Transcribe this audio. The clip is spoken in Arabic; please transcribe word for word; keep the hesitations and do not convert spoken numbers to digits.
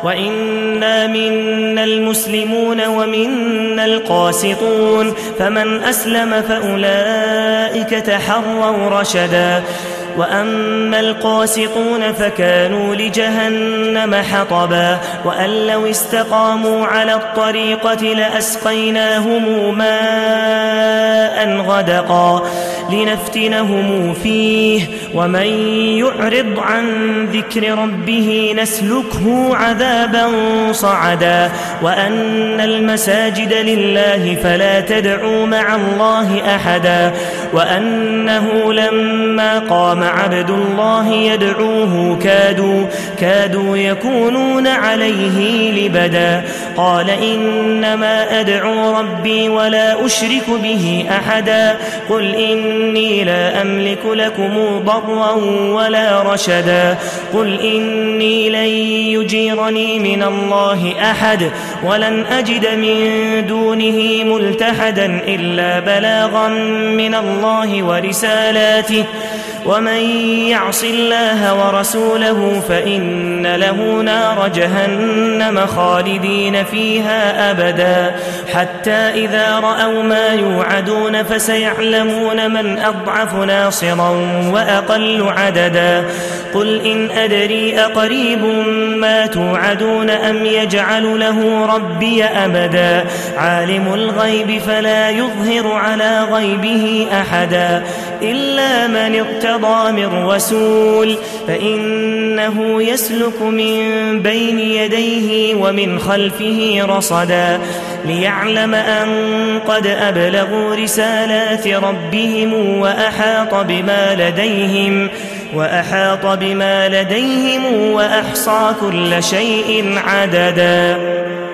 وإنا منا المسلمون ومنا القاسطون فمن أسلم فأولئك تحروا رشدا وأما القاسطون فكانوا لجهنم حطبا وأن لو استقاموا على الطريقة لأسقيناهم ماء غدقا لنفتنهم فيه ومن يعرض عن ذكر ربه نسلكه عذابا صعدا وأن المساجد لله فلا تدعوا مع الله أحدا وأنه لما قام عبد الله يدعوه كادوا, كادوا يكونون عليه لبدا قال إنما أدعو ربي ولا أشرك به أحدا قل إني لا أملك لكم ضرا ولا رشدا قل إني لن يجيرني من الله أحد ولن أجد من دونه ملتحدا إلا بلاغا من الله ورسالاته ومن يعص الله ورسوله فإن له نار جهنم خالدين فيها أبدا حتى إذا رأوا ما يوعدون فسيعلمون من أضعف ناصرا وأقل عددا قل إن أدري أقريب ما توعدون أم يجعل له ربي أبدا عالم الغيب فلا يظهر على غيبه أحدا إلا من ارتضى من رسول فإنه يسلك من بين يديه ومن خلفه رصدا ليعلم أن قد أبلغوا رسالات ربهم وأحاط بما لديهم وأحاط بما لديهم وأحصى كل شيء عددا.